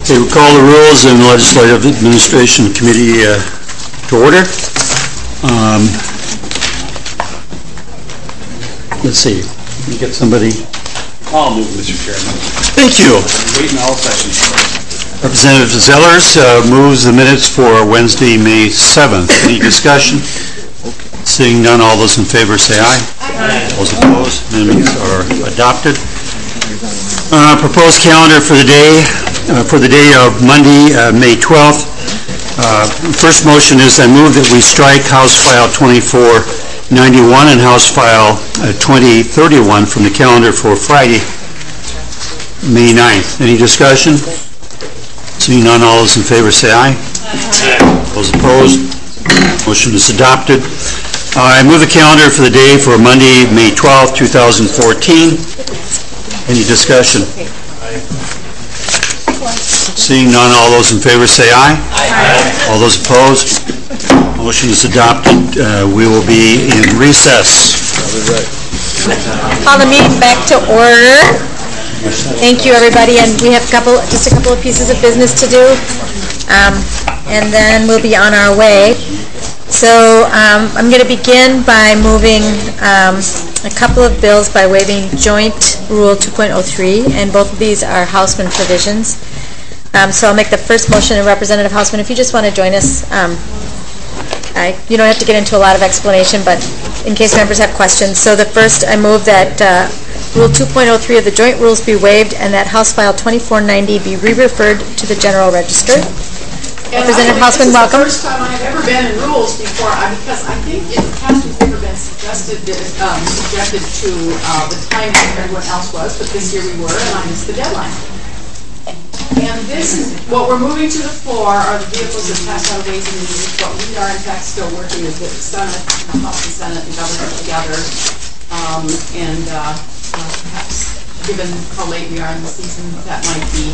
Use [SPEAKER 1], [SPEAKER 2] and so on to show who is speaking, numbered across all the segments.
[SPEAKER 1] Okay, we call the Rules and Legislative Administration Committee to order. Let's see, let me get somebody.
[SPEAKER 2] I'll move, Mr. Chairman.
[SPEAKER 1] Thank you.
[SPEAKER 2] Waiting all session.
[SPEAKER 1] Representative Zellers moves the minutes for Wednesday, May 7th. Any discussion? Seeing none, all those in favor say aye. Aye. Those opposed, amendments are adopted. Proposed calendar for the day of Monday, May 12th. First motion is I move that we strike House File 2491 and House File 2031 from the calendar for Friday, May 9th. Any discussion? Seeing none, all those in favor say aye. Aye. Those opposed, motion is adopted. I move the calendar for the day for Monday, May 12th, 2014. Any discussion? Seeing none, all those in favor say aye. Aye. All those opposed? Motion is adopted. We will be in recess.
[SPEAKER 3] Call the meeting back to order. Thank you, everybody. And we have just a couple of pieces of business to do, and then we'll be on our way. So I'm going to begin by moving a couple of bills by waiving Joint Rule 2.03, and both of these are Houseman provisions. So I'll make the first motion, and Representative Houseman, if you just want to join us, you don't have to get into a lot of explanation, but in case members have questions. So the first, I move that Rule 2.03 of the Joint Rules be waived and that House File 2490 be re-referred to the General Register. Representative Houseman, welcome.
[SPEAKER 4] This is the first time I've ever been in rules before, because I think in the past it's never been subjected to the time that everyone else was, but this year we were, and I missed the deadline. And this is, what we're moving to the floor are the vehicles that pass out of Ways and Means, but we are in fact still working with the Senate, the House and Senate and Governor together, and perhaps, given how late we are in the season, that might be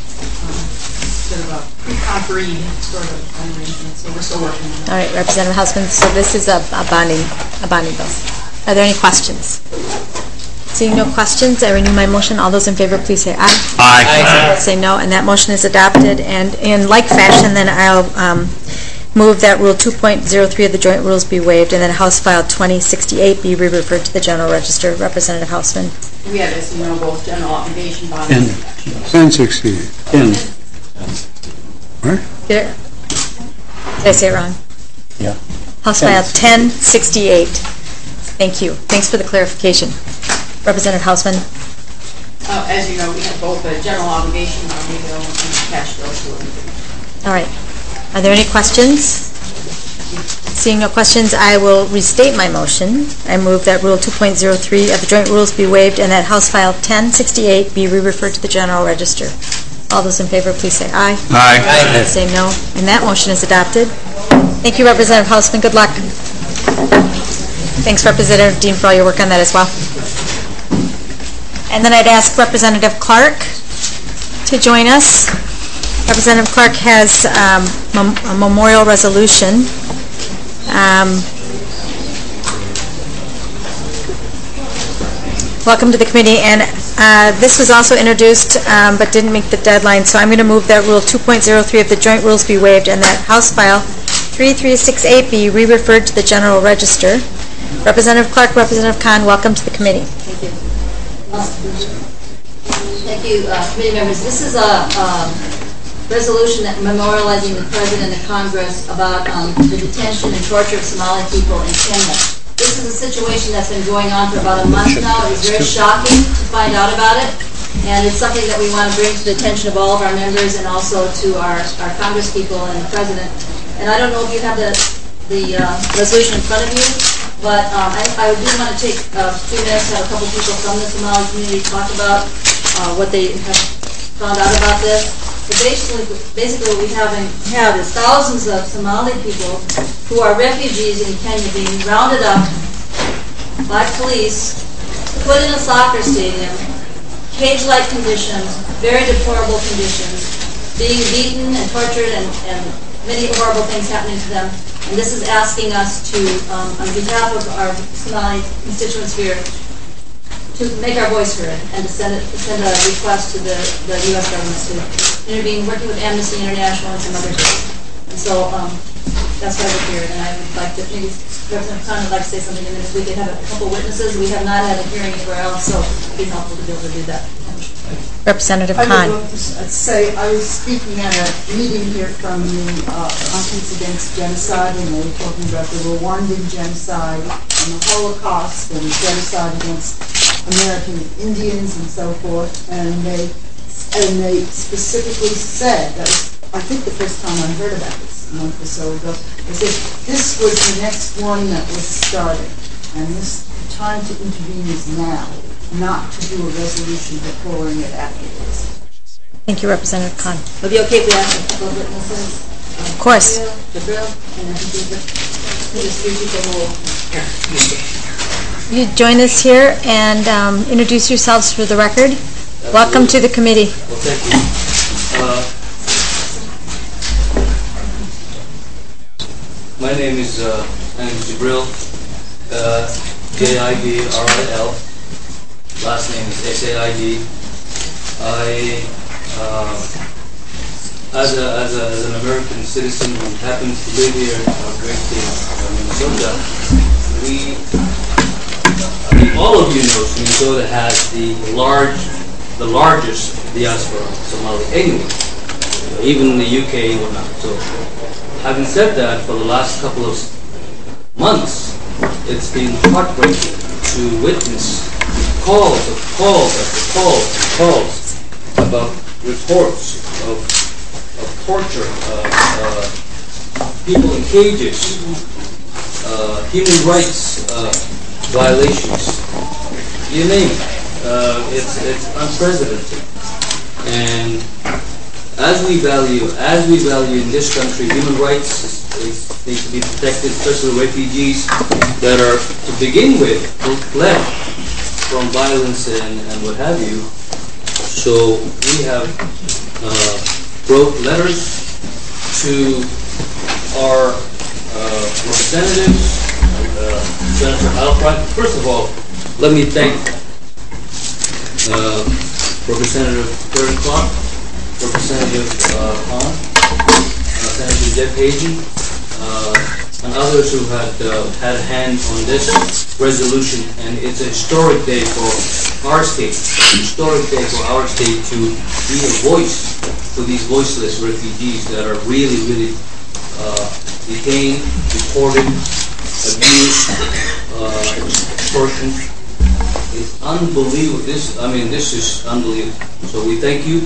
[SPEAKER 4] sort of a pre-conferee sort of arrangement, so we're still working on it.
[SPEAKER 3] All right, Representative Houseman, so this is a bonding bill. Are there any questions? Seeing no questions, I renew my motion. All those in favor, please say aye.
[SPEAKER 1] Aye.
[SPEAKER 3] Say no, and that motion is adopted. And in like fashion, then I'll move that Rule 2.03 of the Joint Rules be waived, and then House File 2068 be re-referred to the General Register. Representative Houseman.
[SPEAKER 4] We have, as you know, both general obligation bonds.
[SPEAKER 1] 1068. 10. Right?
[SPEAKER 3] Did I say it wrong?
[SPEAKER 1] Yeah.
[SPEAKER 3] House File 1068. Thank you. Thanks for the clarification. Representative Houseman.
[SPEAKER 4] As you know, we have both a general obligation bond bill and a cash bill.
[SPEAKER 3] All right. Are there any questions? Seeing no questions, I will restate my motion. I move that Rule 2.03 of the Joint Rules be waived and that House File 1068 be re-referred to the General Register. All those in favor, please say aye.
[SPEAKER 1] Aye.
[SPEAKER 3] Aye. Say no. And that motion is adopted. Thank you, Representative Houseman. Good luck. Thanks, Representative Dean, for all your work on that as well. And then I'd ask Representative Clark to join us. Representative Clark has a memorial resolution. Welcome to the committee. And this was also introduced but didn't make the deadline, so I'm going to move that Rule 2.03 of the Joint Rules be waived and that House File 3368 be re-referred to the General Register. Representative Clark, Representative Kahn, welcome to the committee.
[SPEAKER 5] Thank you. Thank you, committee members. This is a resolution that memorializing the President and Congress about the detention and torture of Somali people in Kenya. This is a situation that's been going on for about a month now. It was very shocking to find out about it, and it's something that we want to bring to the attention of all of our members and also to our Congress people and the President. And I don't know if you have the resolution in front of you, but I do want to take a few minutes to have a couple people from the Somali community talk about what they have found out about this. But basically what we have is thousands of Somali people who are refugees in Kenya being rounded up by police, put in a soccer stadium, cage-like conditions, very deplorable conditions, being beaten and tortured and many horrible things happening to them. And this is asking us to, on behalf of our Somali constituents here, to make our voice heard and to send a request to the U.S. government to intervening, working with Amnesty International and some other groups. And so that's why we're here. And I would like to, maybe Representative Khan would like to say something, and then if we could have a couple witnesses. We have not had a hearing anywhere else, so it'd be helpful to be able to do that.
[SPEAKER 3] Representative
[SPEAKER 6] I
[SPEAKER 3] Khan.
[SPEAKER 6] would love to say I was speaking at a meeting here from the Conference Against Genocide, and they were talking about the Rwandan genocide and the Holocaust and genocide against American Indians and so forth. And they specifically said, that was, I think, the first time I heard about this a month or so ago, they said this was the next one that was started, and this time to intervene is now, not to do a resolution before it afterwards.
[SPEAKER 3] Thank you, Representative Khan.
[SPEAKER 5] Would it be okay if we ask a couple of witnesses?
[SPEAKER 3] Of course.
[SPEAKER 5] Jabril, and I think just three people who
[SPEAKER 3] You join us here and introduce yourselves for the record. Welcome to the committee.
[SPEAKER 7] Well, thank you. My name is Jabril, J-I-B-R-I-L. Last name is S-A-I-D. As an American citizen who happens to live here in our great state of Minnesota, I think all of you know Minnesota has the largest diaspora of Somali anyway, even in the UK and whatnot. So, having said that, for the last couple of months, it's been heartbreaking to witness calls about reports of torture, people in cages, human rights violations, you name it. It's unprecedented. And as we value in this country, human rights need to be protected, especially refugees that are, to begin with, fled from violence and what have you. So we have wrote letters to our representatives, Senator Albright. First of all, let me thank Representative Karen Clark, Representative Khan, Senator Jeff Hagen, and others who had a hand on this resolution. And it's a historic day for our state, to be a voice for these voiceless refugees that are really detained, deported, abused, extortion. It's unbelievable. This is unbelievable. So we thank you,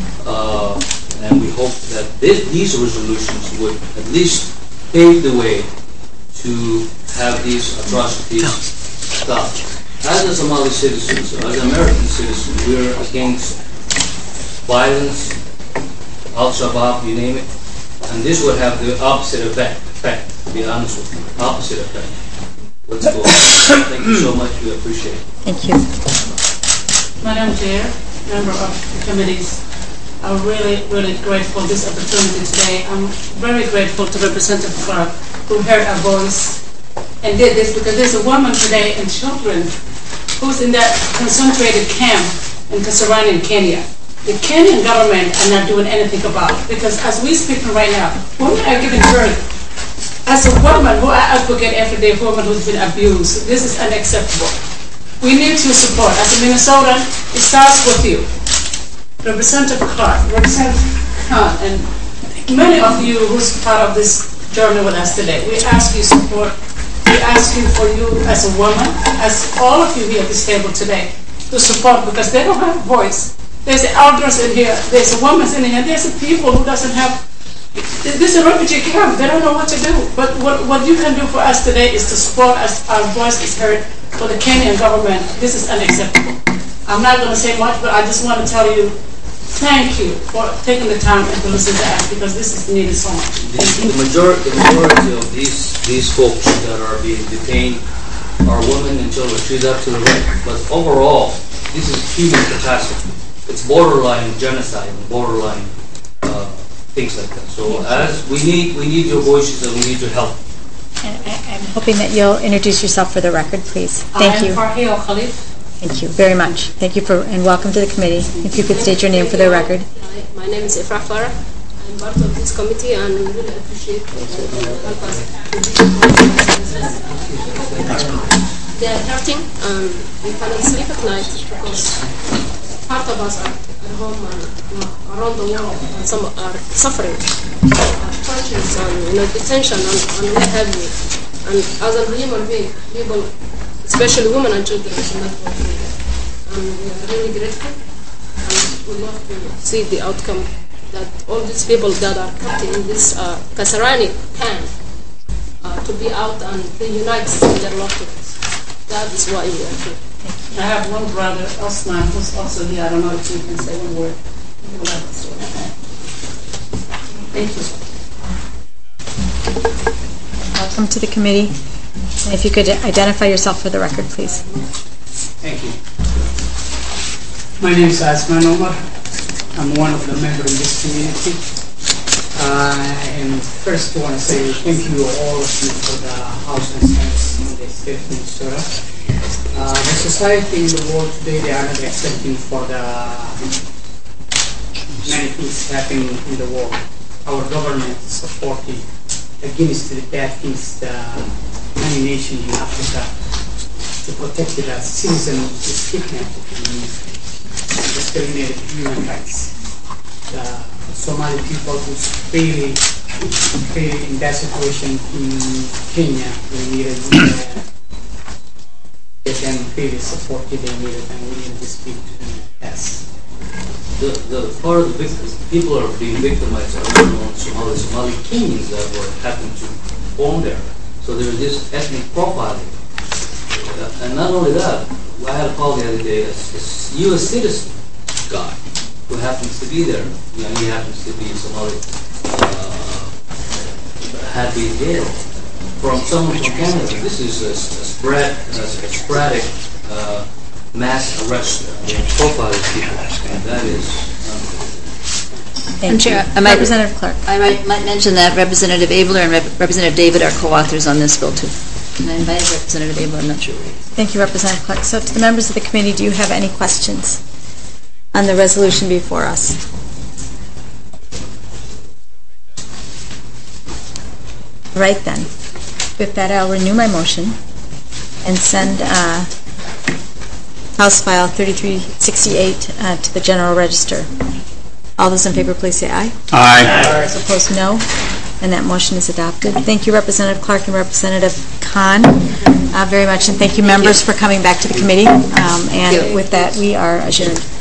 [SPEAKER 7] and we hope that these resolutions would at least pave the way to have these atrocities stopped. As a Somali citizen, as an American citizen, we're against violence, Al-Shabaab, you name it, and this would have the opposite effect, to be honest with you, opposite effect. Let's go. Thank you so much, we appreciate it.
[SPEAKER 3] Thank you.
[SPEAKER 8] Madam Chair, member of the committees, I'm really grateful for this opportunity today. I'm very grateful to Representative Clark, who heard our voice and did this, because there's a woman today and children who's in that concentrated camp in Kasarani in Kenya. The Kenyan government are not doing anything about it, because as we speak right now, women are giving birth. As a woman who I advocate every day for a woman who's been abused, this is unacceptable. We need to support. As a Minnesotan, it starts with you. Representative Clark, Representative Khan, and many of you who's part of this journey with us today. We ask you support. We ask you for you as a woman, as all of you here at this table today, to support, because they don't have a voice. There's the elders in here, there's the women in here, there's the people who doesn't have, this is a refugee camp, they don't know what to do. But what you can do for us today is to support us, our voice is heard for the Kenyan government. This is unacceptable. I'm not going to say much, but I just want to tell you, thank you for taking the time and to listen to us, because this is needed so much.
[SPEAKER 7] The majority of these folks that are being detained are women and children. She's absolutely right. But overall, this is human catastrophe. It's borderline genocide and borderline things like that. So as we need your voices and we need your help.
[SPEAKER 3] I'm hoping that you'll introduce yourself for the record, please. Thank you.
[SPEAKER 8] I am Farhia Khalif.
[SPEAKER 3] Thank you very much. Thank you and welcome to the committee. If you could state your name for the record.
[SPEAKER 9] Hi, my name is Ifrah Farah. I'm part of this committee and we really appreciate help us. They are hurting and we cannot sleep at night because part of us are at home and around the world and some are suffering tortures and detention and what have you. And as a human being, people, especially women and children, should not go through that. And we are really grateful and we love to see the outcome that all these people that are kept in this Kasarani camp to be out and reunite with their loved ones. That is why we are here.
[SPEAKER 8] I have one brother, Osman, who's also here. I don't know if you can say one word. Thank you.
[SPEAKER 3] Welcome to the committee. And if you could identify yourself for the record, please.
[SPEAKER 10] Thank you. My name is Asman Omar. I'm one of the members in this community. And first I want to say thank you all of you for the House and Senate in the state of Minnesota. The society in the world today, they are not accepting for the many things happening in the world. Our government is supporting against the bad things many nations in Africa to protect the citizen who is kidnapped and discriminated human rights. The Somali people who's really in that situation in Kenya, we needed get them really supported, they needed, and we need to speak to them. Yes.
[SPEAKER 7] The part of the victims, people are being victimized are Somali Kenyans that were happened to form there. So there's this ethnic profiling. And not only that, I had a call the other day, a U.S. citizen guy who happens to be there. He happens to be Somali, had been jailed from someone from Canada. This is a sporadic mass arrest profiling people, and that is
[SPEAKER 3] Thank you. Representative Clark.
[SPEAKER 5] I might mention that Representative Abler and Representative David are co-authors on this bill too. And I invited Representative Abler, I'm not sure.
[SPEAKER 3] Thank you, Representative Clark. So to the members of the committee, do you have any questions on the resolution before us? Right then. With that, I'll renew my motion and send House File 3368 to the General Register. All those in favor, please say aye.
[SPEAKER 1] Aye.
[SPEAKER 3] Those opposed, no. And that motion is adopted. Thank you, Representative Clark and Representative Khan, very much. And thank you, members, for coming back to the committee. And with that, we are adjourned.